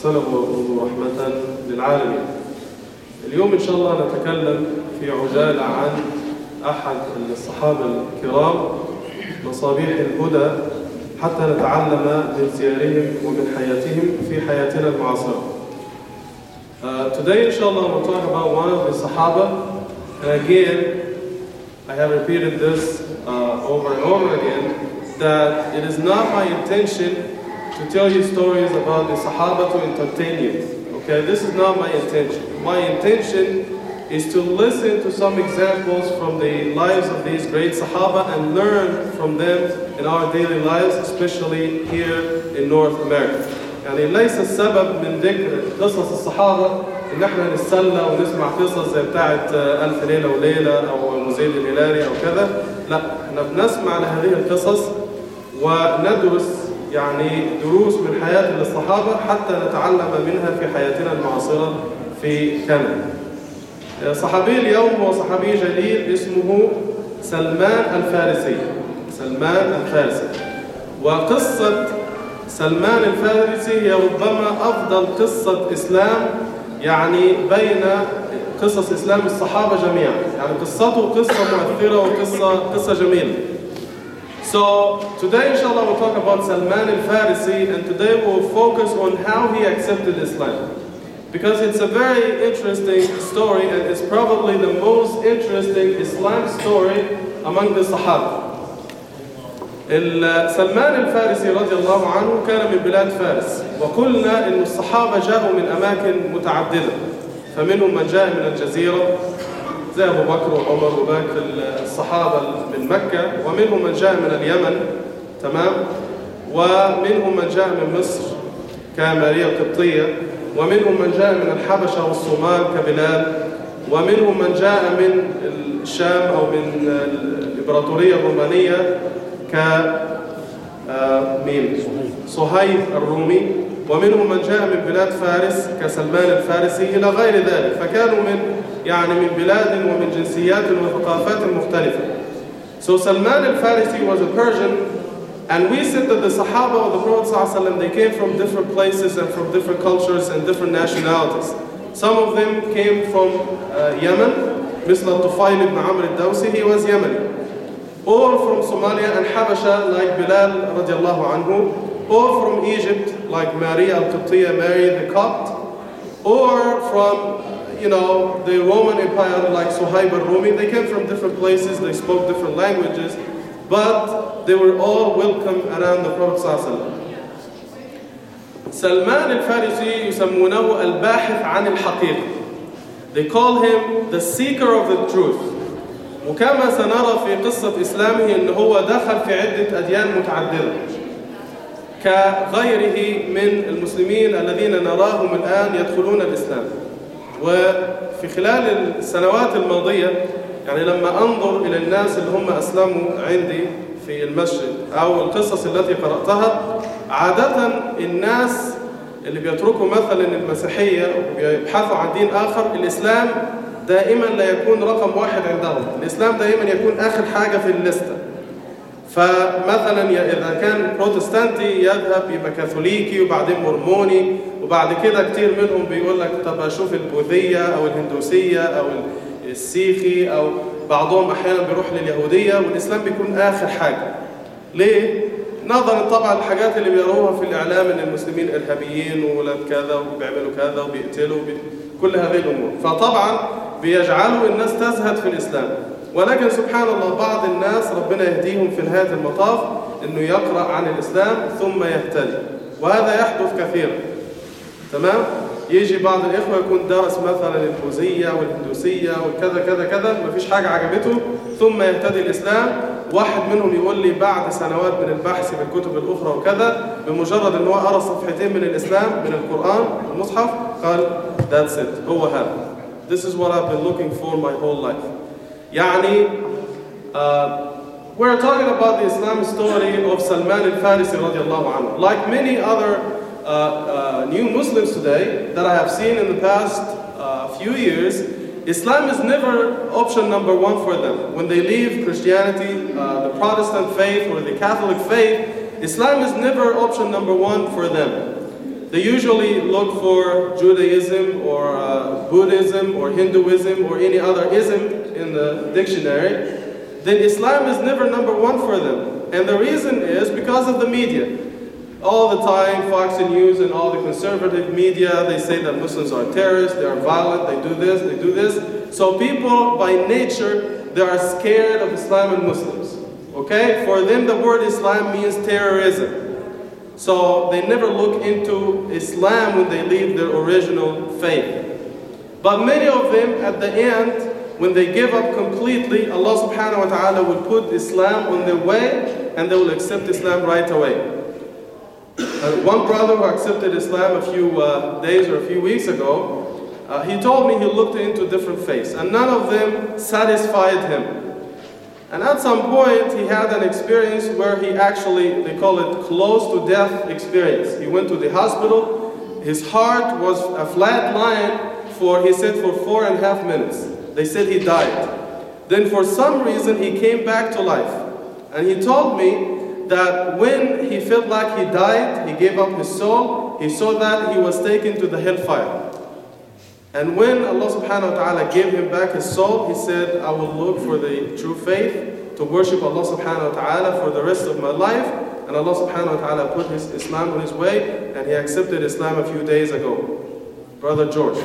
أرسله رحمة للعالمين. اليوم إن شاء الله نتكلم في عجالة عن أحد الصحابة الكرام مصابيح الهدى حتى نتعلم من سيرهم ومن حياتهم في حياتنا المعاصرة. Today, inshallah, we'll talk about one of the Sahaba. And again, I have repeated this over and over again, that it is not my intention to tell you stories about the Sahaba to entertain you. Okay, this is not my intention. My intention is to listen to some examples from the lives of these great Sahaba and learn from them in our daily lives, especially here in North America. يعني ليس السبب من ذكر قصص الصحابة إن احنا نتسلى ونسمع قصص زي بتاعة ألف ليلة وليلة أو مزيد الهلالي أو كذا. لا، احنا بنسمع لهذه القصص وندرس يعني دروس من حياة الصحابة حتى نتعلم منها في حياتنا المعاصرة في كندا. صحابي اليوم هو صحابي جليل اسمه سلمان الفارسي. سلمان الفارسي. وقصة سلمان الفارسي هي ربما أفضل قصة إسلام يعني بين قصص إسلام الصحابة جميعا. يعني قصته قصة مؤثرة وقصة جميلة. So today inshallah we'll talk about Salman al-Farisi, and today we'll focus on how he accepted Islam. Because it's a very interesting story and it's probably the most interesting Islam story among the Sahaba. سلمان الفارسي رضي الله عنه كان من بلاد فارس، وقلنا إن الصحابة جاءوا من أماكن متعددة، فمنهم من جاء من الجزيرة زي أبو بكر وعمر وباقي الصحابة من مكة، ومنهم من جاء من اليمن، تمام، ومنهم من جاء من مصر كماريا القبطية، ومنهم من جاء من الحبشة والصومال كبلال، ومنهم من جاء من الشام أو من الإمبراطورية الرومانية صهيب الرومي، ومنهم من جاء من بلاد فارس كسلمان الفارسي إلى غير ذلك. فكانوا من بلاد ومن جنسيات وثقافات مختلفة. So Salman al-Farisi was a Persian, and we said that the Sahaba of the Prophet ﷺ, they came from different places and from different cultures and different nationalities. Some of them came from Yemen, مثل الطفيل بن عمرو الدوسي, he was Yemeni. Or from Somalia and Habasha like Bilal radiallahu anhu, or from Egypt like Maria al-Qibtiyya, Mary the Copt, or from the Roman Empire like Suhaib al-Rumi. They came from different places, they spoke different languages, but they were all welcome around the Prophet ﷺ. Salman al-Farisi يسمونه الباحث عن الحقيقة. They call him the seeker of the truth. وكما سنرى في قصة إسلامه أنه هو دخل في عدة أديان متعددة كغيره من المسلمين الذين نراهم الآن يدخلون الإسلام. وفي خلال السنوات الماضية يعني لما أنظر إلى الناس اللي هم أسلموا عندي في المسجد أو القصص التي قرأتها، عادة الناس اللي بيتركوا مثلا المسيحية وبيبحثوا عن دين آخر، الإسلام دائما لا يكون رقم واحد عندهم. الإسلام دائما يكون آخر حاجة في الليستة. فمثلا إذا كان بروتستانتي يذهب يبقى كاثوليكي وبعدين مرموني، وبعد كده كتير منهم بيقول لك طب أشوف البوذية أو الهندوسية أو السيخي، أو بعضهم أحيانا بيروح لليهودية، والإسلام بيكون آخر حاجة. ليه؟ نظرا طبعا الحاجات اللي بيروها في الإعلام إن المسلمين إرهابيين وولاد كذا وبيعملوا كذا وبيقتلوا كل هذه الأمور، فطبعا بيجعلوا الناس تزهد في الإسلام. ولكن سبحان الله بعض الناس ربنا يهديهم في نهاية المطاف إنه يقرأ عن الإسلام ثم يهتدي، وهذا يحدث كثيرا. تمام؟ يجي بعض الإخوة يكون درس مثلا البوذية والهندوسية وكذا كذا كذا، مفيش حاجة عجبته، ثم يهتدي الإسلام. واحد منهم يقول لي بعد سنوات من البحث في الكتب الأخرى وكذا، بمجرد إن هو قرأ صفحتين من الإسلام من القرآن المصحف قال that's it، هو هذا. This is what I've been looking for my whole life. يعني we're talking about the Islam story of Salman al-Farisi radiallahu anhu. Like many other new Muslims today that I have seen in the past few years, Islam is never option number one for them. When they leave Christianity, the Protestant faith or the Catholic faith, Islam is never option number one for them. They usually look for Judaism or Buddhism or Hinduism or any other ism in the dictionary, then Islam is never number one for them. And the reason is because of the media. All the time, Fox News and all the conservative media, they say that Muslims are terrorists, they are violent, they do this, they do this. So people, by nature, they are scared of Islam and Muslims. Okay? For them, the word Islam means terrorism. So they never look into Islam when they leave their original faith. But many of them, at the end, when they give up completely, Allah subhanahu wa ta'ala will put Islam on their way and they will accept Islam right away. One brother who accepted Islam a few days or a few weeks ago, he told me he looked into different faiths and none of them satisfied him. And at some point he had an experience where he actually, they call it close to death experience. He went to the hospital, his heart was a flat line he said for 4.5 minutes. They said he died. Then for some reason he came back to life. And he told me that when he felt like he died, he gave up his soul, he saw that he was taken to the hellfire. And when Allah subhanahu wa ta'ala gave him back his soul, he said, I will look for the true faith, to worship Allah subhanahu wa ta'ala for the rest of my life. And Allah subhanahu wa ta'ala put his Islam on his way, and he accepted Islam a few days ago. Brother George.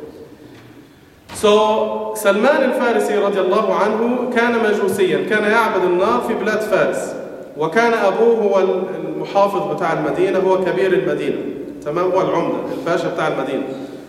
So, Salman al-Farisi radiallahu anhu كان مجوسيا، كان يعبد النار في بلاد فارس. وكان أبوه هو المحافظ بتاع المدينة، هو كبير المدينة. تمام، هو العمدة، الباشا بتاع المدينة.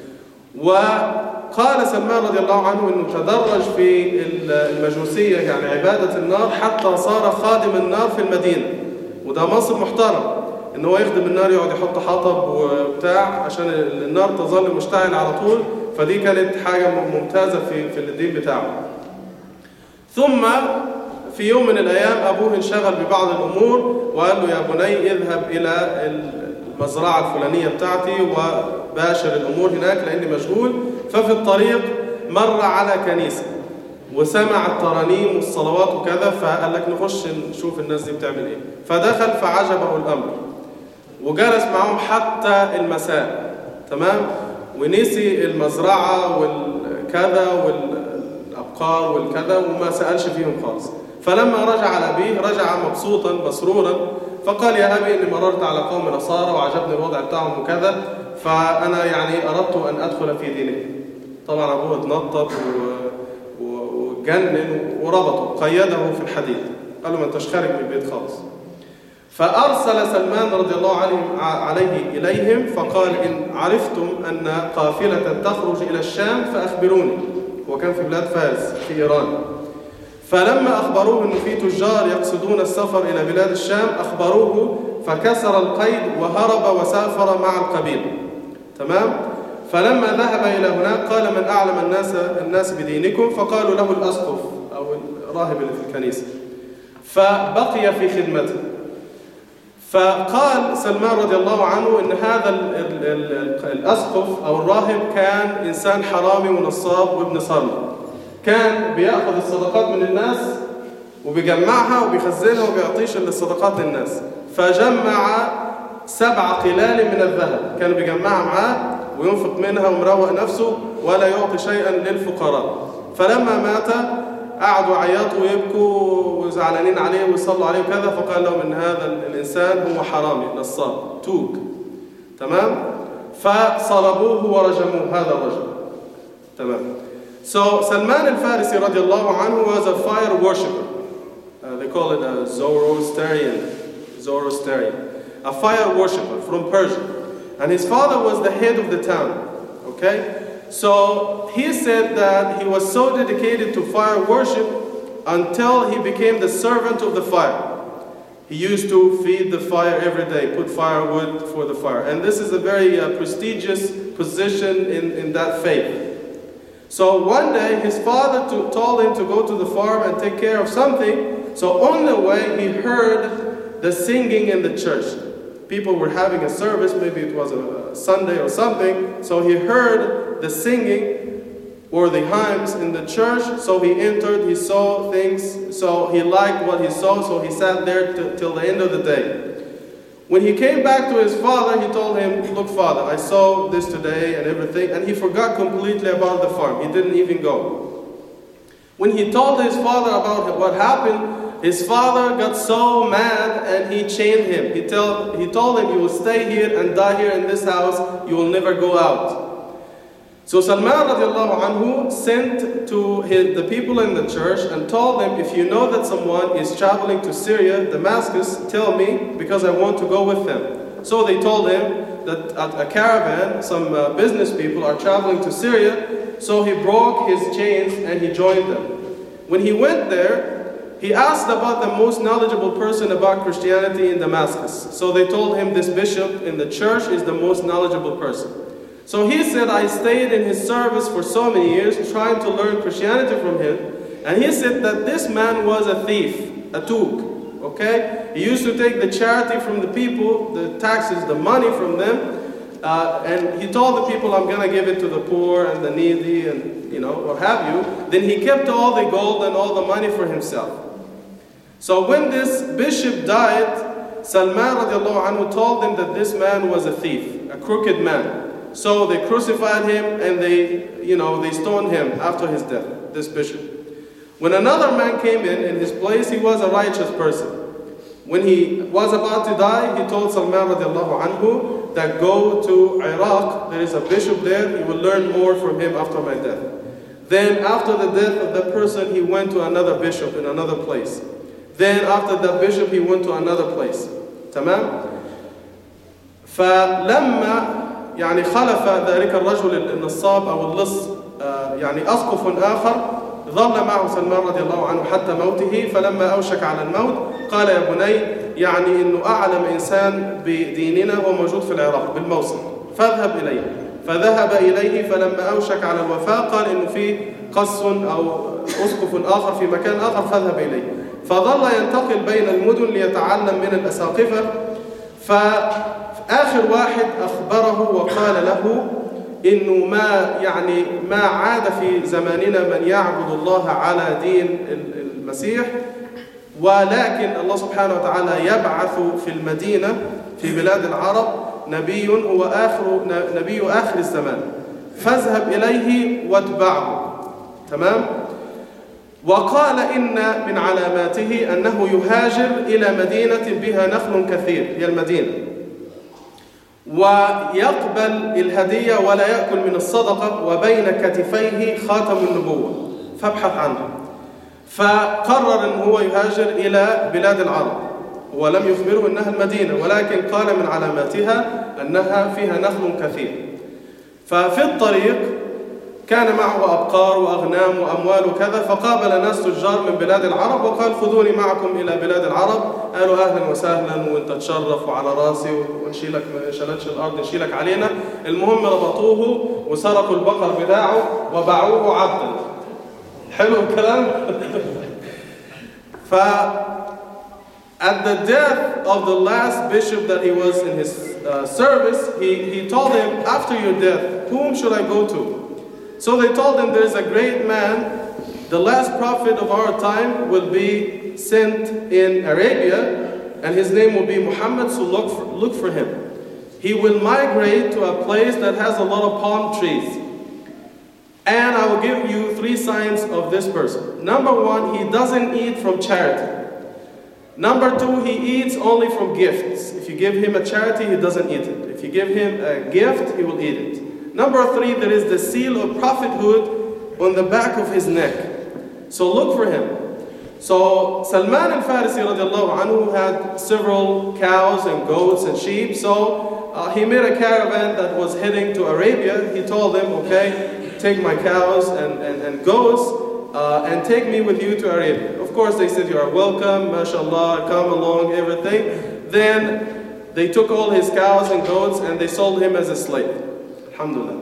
وقال سلمان رضي الله عنه أنه تدرج في المجوسية يعني عبادة النار حتى صار خادم النار في المدينة. وده منصب محترم، أنه هو يخدم النار، يقعد يحط حطب وبتاع عشان النار تظل مشتعل على طول. فدي كانت حاجة ممتازة في الدين بتاعه. ثم في يوم من الأيام أبوه انشغل ببعض الأمور وقال له يا بني اذهب إلى المزرعة الفلانية بتاعتي وباشر الأمور هناك لأني مشغول. ففي الطريق مر على كنيسة وسمع الترانيم والصلوات وكذا، فقال لك نخش نشوف الناس دي بتعمل إيه. فدخل فعجبه الأمر وجلس معهم حتى المساء. تمام، ونسي المزرعة والكذا والأبقار والكذا وما سألش فيهم خالص. فلما رجع لأبيه رجع مبسوطا مسرورا، فقال يا أبي إني مررت على قوم نصارى وعجبني الوضع بتاعهم وكذا، فأنا يعني أردت أن أدخل في دينهم. طبعا أبوه اتنطط وجنن وربطه، قيده في الحديد، قال له ما انتش خارج من البيت خالص. فأرسل سلمان رضي الله عليه إليهم فقال إن عرفتم أن قافلة تخرج إلى الشام فأخبروني. وكان في بلاد فارس في إيران. فلما أخبروه أن في تجار يقصدون السفر إلى بلاد الشام أخبروه، فكسر القيد وهرب وسافر مع القبيلة. تمام؟ فلما ذهب إلى هناك قال من أعلم الناس بدينكم؟ فقالوا له الأسقف أو الراهب اللي في الكنيسة. فبقي في خدمته. فقال سلمان رضي الله عنه إن هذا الأسقف أو الراهب كان إنسان حرامي ونصاب وابن صرم. كان بيأخذ الصدقات من الناس وبيجمعها وبيخزنها وبيعطيش الصدقات للناس. فجمع 7 قلال من الذهب، كان بيجمعها معاه وينفق منها ومروق نفسه ولا يعطي شيئا للفقراء. فلما مات قعدوا عياطوا ويبكوا وزعلانين عليه ويصلوا عليه وكذا، فقال لهم ان هذا الانسان هو حرامي نصاب توك. تمام؟ فصلبوه ورجموه هذا الرجل. تمام. So Salman al-Farisi radiallahu anhu was a fire worshipper. They call it a Zoroastrian, a fire worshipper from Persia. And his father was the head of the town. Okay? So he said that he was so dedicated to fire worship until he became the servant of the fire. He used to feed the fire every day, put firewood for the fire. And this is a very prestigious position in that faith. So one day his father told him to go to the farm and take care of something. So on the way he heard the singing in the church. People were having a service, maybe it was a Sunday or something. So he heard the singing or the hymns in the church. So he entered, he saw things, so he liked what he saw, so he sat there till the end of the day. When he came back to his father, he told him, look father, I saw this today and everything, and he forgot completely about the farm. He didn't even go. When he told his father about what happened, his father got so mad and he chained him. He told him, you will stay here and die here in this house, you will never go out. So Salman radiallahu anhu sent to the people in the church and told them, if you know that someone is traveling to Syria, Damascus, tell me, because I want to go with them. So they told him that at a caravan, some business people are traveling to Syria. So he broke his chains and he joined them. When he went there, he asked about the most knowledgeable person about Christianity in Damascus. So they told him this bishop in the church is the most knowledgeable person. So he said, I stayed in his service for so many years trying to learn Christianity from him. And he said that this man was a thief, a took. Okay? He used to take the charity from the people, the taxes, the money from them. And he told the people, I'm going to give it to the poor and the needy and, what have you. Then he kept all the gold and all the money for himself. So when this bishop died, Salman radiallahu anhu told them that this man was a thief, a crooked man. So they crucified him and they stoned him after his death, this bishop. When another man came in his place, he was a righteous person. When he was about to die, he told Salman radiallahu anhu that go to Iraq, there is a bishop there, you will learn more from him after my death. Then after the death of that person, he went to another bishop in another place. Then after that bishop, he went to another place. تمام؟ فلما خلف ذلك الرجل النصاب أو اللص أسقف آخر ظل معه سلمان رضي الله عنه حتى موته فلما أوشك على الموت قال يا بني إنه أعلم إنسان بديننا هو موجود في العراق بالموصل فاذهب إليه فذهب إليه فلما أوشك على الوفاة قال إنه في قس أو أسقف آخر في مكان آخر فاذهب إليه فظل ينتقل بين المدن ليتعلم من الأساقفة آخر واحد أخبره وقال له إنه ما عاد في زماننا من يعبد الله على دين المسيح ولكن الله سبحانه وتعالى يبعث في المدينة في بلاد العرب نبي هو نبي آخر الزمان فاذهب إليه واتبعه تمام؟ وقال إن من علاماته أنه يهاجر إلى مدينة بها نخل كثير هي المدينة ويقبل الهدية ولا يأكل من الصدقة وبين كتفيه خاتم النبوة فابحث عنه فقرر أنه هو يهاجر إلى بلاد العرب ولم يخبره أنها المدينة ولكن قال من علاماتها أنها فيها نخل كثير ففي الطريق كان معه أبقار وأغنام وأموال وكذا فقابل ناس تجار من بلاد العرب وقال خذوني معكم إلى بلاد العرب قالوا أهلا وسهلا وانت تشرف وعلى راسي ونشيلك شلتش الأرض نشيلك علينا المهم ربطوه وسرقوا البقر بتاعه وباعوه عبدا حلو الكلام At the death of the last bishop that he was in his service, he told him, after your death, whom should I go to? So they told him, there is a great man, the last prophet of our time will be sent in Arabia, and his name will be Muhammad, so look for him. He will migrate to a place that has a lot of palm trees. And I will give you 3 signs of this person. Number 1, he doesn't eat from charity. Number 2, he eats only from gifts. If you give him a charity, he doesn't eat it. If you give him a gift, he will eat it. Number 3, there is the seal of prophethood on the back of his neck. So look for him. So Salman al-Farisi radiallahu anhu had several cows and goats and sheep. So he made a caravan that was heading to Arabia. He told them, okay, take my cows and goats and take me with you to Arabia. Of course, they said, you are welcome, mashallah, come along, everything. Then they took all his cows and goats and they sold him as a slave. Alhamdulillah.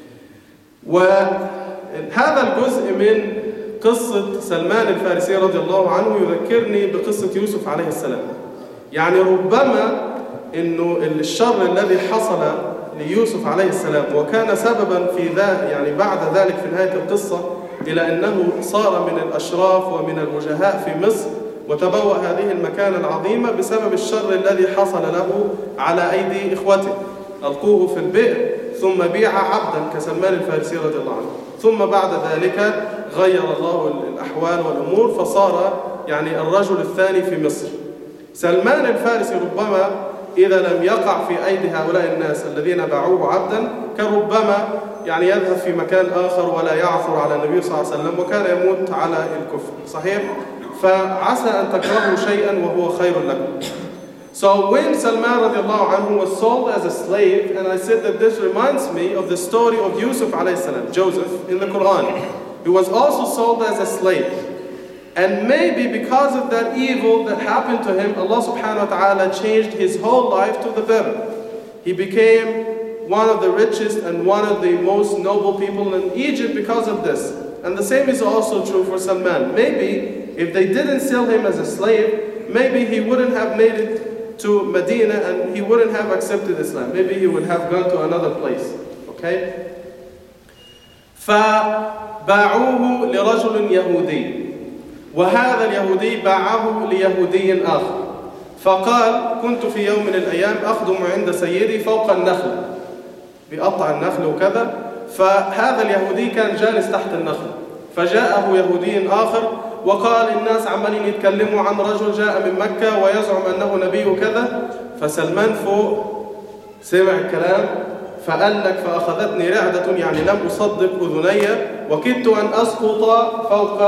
وهذا الجزء من قصة سلمان الفارسي رضي الله عنه يذكرني بقصة يوسف عليه السلام. ربما إنه الشر الذي حصل ليوسف عليه السلام وكان سببا في بعد ذلك في نهاية القصة إلى أنه صار من الأشراف ومن الوجهاء في مصر وتبوأ هذه المكانة العظيمة بسبب الشر الذي حصل له على أيدي إخوته. ألقوه في البئر ثم بيع عبدا كسلمان الفارسي رضي الله عنه. ثم بعد ذلك غير الله الأحوال والأمور فصار يعني الرجل الثاني في مصر. سلمان الفارسي ربما إذا لم يقع في أيدي هؤلاء الناس الذين باعوه عبدا كان ربما يعني يذهب في مكان آخر ولا يعثر على النبي صلى الله عليه وسلم وكان يموت على الكفر. صحيح؟ فعسى أن تكرهوا شيئا وهو خير لكم. So when Salman radiallahu anhu was sold as a slave, and I said that this reminds me of the story of Yusuf alayhi salam, Joseph, in the Quran. He was also sold as a slave. And maybe because of that evil that happened to him, Allah subhanahu wa ta'ala changed his whole life to the better. He became one of the richest and one of the most noble people in Egypt because of this. And the same is also true for Salman. Maybe if they didn't sell him as a slave, maybe he wouldn't have made it to Medina and he wouldn't have accepted Islam. Maybe he would have gone to another place. Okay? فباعوه لرجل يهودي وهذا اليهودي باعه ليهودي آخر فقال كنت في يوم من الأيام أخدم عند سيدي فوق النخل بيقطع النخل وكذا فهذا اليهودي كان جالس تحت النخل فجاءه يهودي آخر وقال الناس عمالين يتكلموا عن رجل جاء من مكة ويزعم أنه نبي وكذا فسلمان فوق سمع الكلام فقال لك فأخذتني رعدة يعني لم أصدق أذني وكدت أن أسقط فوق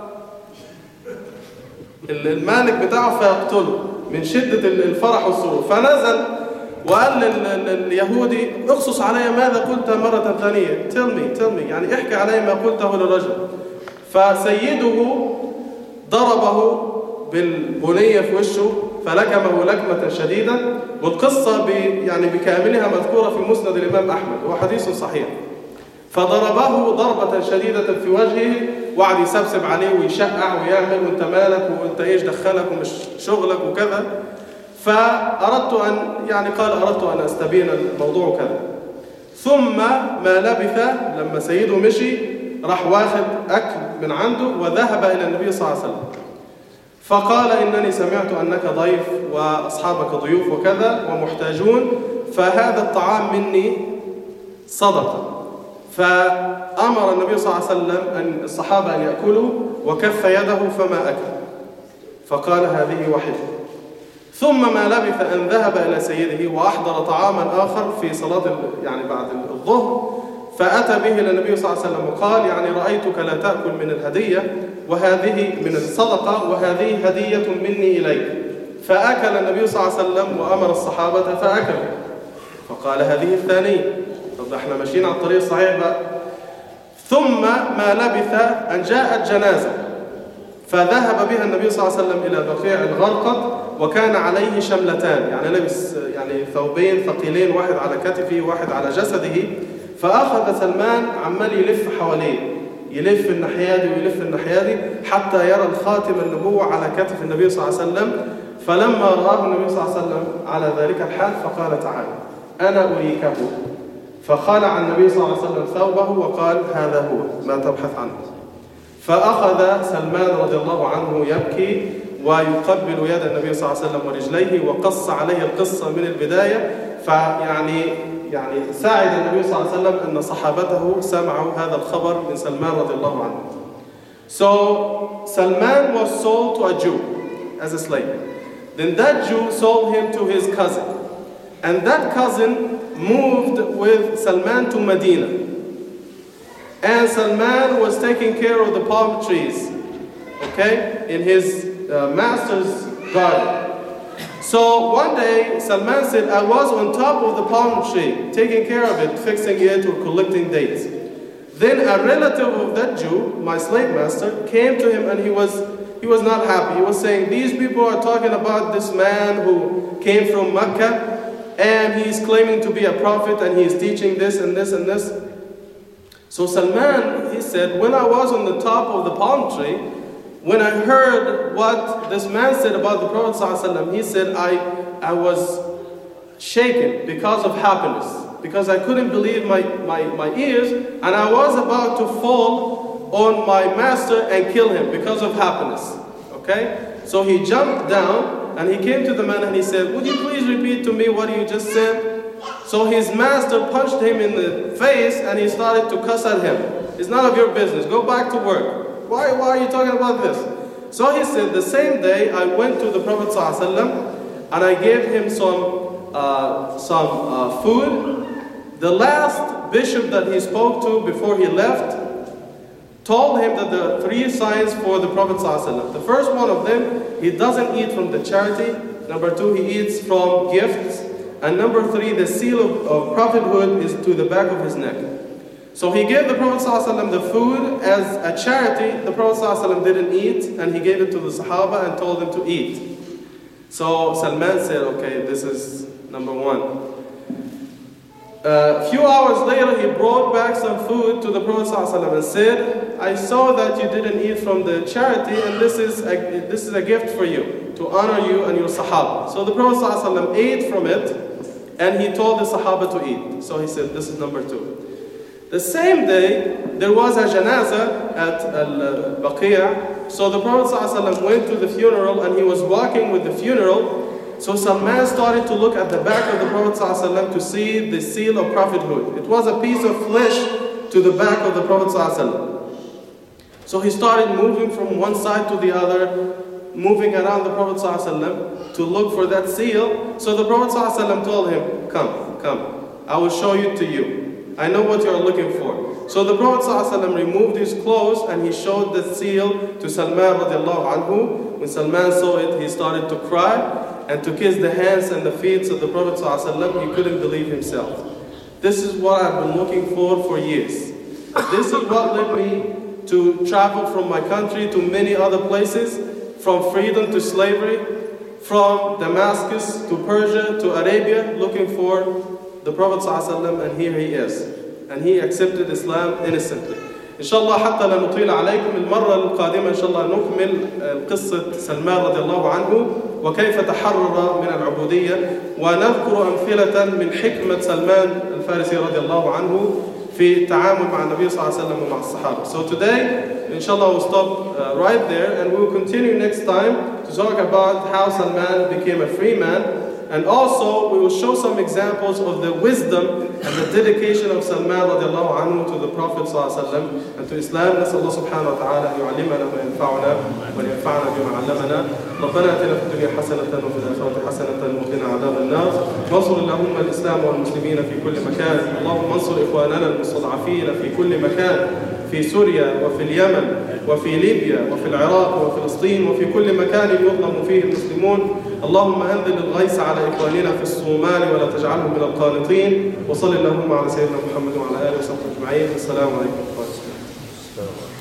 المالك بتاعه فيقتله من شدة الفرح والسرور فنزل وقال لليهودي اقصص علي ماذا قلت مرة ثانية tell me يعني احكي علي ما قلته للرجل فسيده ضربه بالبنية في وشه فلكمه لكمة شديدة والقصة يعني بكاملها مذكورة في مسند الإمام أحمد وهو حديث صحيح فضربه ضربة شديدة في وجهه وقعد يسبسب عليه ويشقع ويعمل وانت مالك وانت ايش دخلك ومش شغلك وكذا فأردت أن أستبين الموضوع كذا ثم ما لبث لما سيده مشي راح واخد أكل من عنده وذهب إلى النبي صلى الله عليه وسلم فقال إنني سمعت أنك ضيف وأصحابك ضيوف وكذا ومحتاجون فهذا الطعام مني صدقة فأمر النبي صلى الله عليه وسلم أن الصحابة أن يأكلوا وكف يده فما أكل فقال هذه واحدة ثم ما لبث أن ذهب إلى سيده وأحضر طعاما آخر في صلاة يعني بعد الظهر فأتى به إلى النبي صلى الله عليه وسلم وقال يعني رأيتك لا تأكل من الهدية وهذه من الصدقة وهذه هدية مني إليك فأكل النبي صلى الله عليه وسلم وأمر الصحابة فأكلوا فقال هذه الثانية طب احنا ماشيين على الطريق الصحيح بقى ثم ما لبث أن جاءت جنازة فذهب بها النبي صلى الله عليه وسلم إلى بقيع الغرقد وكان عليه شملتان يعني لبس يعني ثوبين ثقيلين واحد على كتفه وواحد على جسده فأخذ سلمان عمال يلف حواليه يلف الناحية دي ويلف الناحية دي حتى يرى الخاتم النبوة على كتف النبي صلى الله عليه وسلم فلما رآه النبي صلى الله عليه وسلم على ذلك الحال فقال تعالى أنا أريكه فخلع النبي صلى الله عليه وسلم ثوبه وقال هذا هو ما تبحث عنه فأخذ سلمان رضي الله عنه يبكي ويقبل يد النبي صلى الله عليه وسلم ورجليه وقص عليه القصة من البداية فيعني ساعد النبي صلى الله عليه وسلم أن صحابته سمعوا هذا الخبر من سلمان رضي الله عنه. So Salman was sold to a Jew as a slave. Then that Jew sold him to his cousin. And that cousin moved with Salman to Medina. And Salman was taking care of the palm trees, okay, in his master's garden. So one day, Salman said, I was on top of the palm tree, taking care of it, fixing it or collecting dates. Then a relative of that Jew, my slave master, came to him and he was not happy. He was saying, these people are talking about this man who came from Mecca and he's claiming to be a prophet and he's teaching this and this and this. So Salman, he said, when I was on the top of the palm tree, when I heard what this man said about the Prophet ﷺ, he said, I was shaken because of happiness, because I couldn't believe my ears, and I was about to fall on my master and kill him because of happiness. Okay? So he jumped down and he came to the man and he said, "Would you please repeat to me what you just said?" So his master punched him in the face and he started to cuss at him. "It's none of your business. Go back to work. Why are you talking about this?" So he said, "The same day I went to the Prophet ﷺ and I gave him some food. The last bishop that he spoke to before he left told him that there are 3 signs for the Prophet ﷺ. The first one of them, he doesn't eat from the charity. Number 2, he eats from gifts. And number 3, the seal of prophethood is to the back of his neck." So he gave the Prophet ﷺ the food as a charity. The Prophet ﷺ didn't eat, and he gave it to the Sahaba and told them to eat. So Salman said, "Okay, this is number 1. A few hours later, he brought back some food to the Prophet ﷺ and said, "I saw that you didn't eat from the charity, and this is a gift for you, to honor you and your Sahaba." So the Prophet ﷺ ate from it, and he told the Sahaba to eat. So he said, "This is number 2. The same day, there was a janazah at Al-Baqiyah. So the Prophet ﷺ went to the funeral, and he was walking with the funeral. So Salman started to look at the back of the Prophet ﷺ to see the seal of prophethood. It was a piece of flesh to the back of the Prophet ﷺ. So he started moving from one side to the other, moving around the Prophet ﷺ to look for that seal. So the Prophet ﷺ told him, Come, I will show it to you. I know what you are looking for." So the Prophet ﷺ removed his clothes and he showed the seal to Salman radiallahu anhu. When Salman saw it, he started to cry and to kiss the hands and the feet of the Prophet ﷺ. He couldn't believe himself. This is what I've been looking for years. This is what led me to travel from my country to many other places, from freedom to slavery, from Damascus to Persia to Arabia, looking for the Prophet ﷺ, and here he is. And he accepted Islam innocently. إن شاء الله حتى لا نطيل عليكم المرة القادمة إن شاء الله نكمل قصة سلمان رضي الله عنه وكيف تحرر من العبودية ونذكر أمثلة من حكمة سلمان الفارسي رضي الله عنه في التعامل مع النبي صلى الله عليه وسلم ومع الصحابة. So today, inshallah, we'll stop right there and we'll continue next time to talk about how Salman became a free man. And also, we will show some examples of the wisdom and the dedication of Salman radiallahu anhu to the Prophet sallallahu alaihi wasallam and to Islam. نسأل الله سبحانه وتعالى أن يعلمنا ما ينفعنا وينفعنا بما علمنا. ربنا آتنا في الدنيا حسنة وفي الآخرة حسنة وقنا عذاب النار. وانصر اللهم الإسلام والمسلمين في كل مكان. اللهم انصر إخواننا المستضعفين في كل مكان، في سوريا وفي اليمن وفي ليبيا وفي العراق وفلسطين وفي كل مكان يظلم فيه المسلمون. اللهم أنزل الغيث على إخواننا في الصومال ولا تجعلهم من القانطين. وصل اللهم على سيدنا محمد وعلى آله وصحبه أجمعين. السلام عليكم ورحمة الله وبركاته.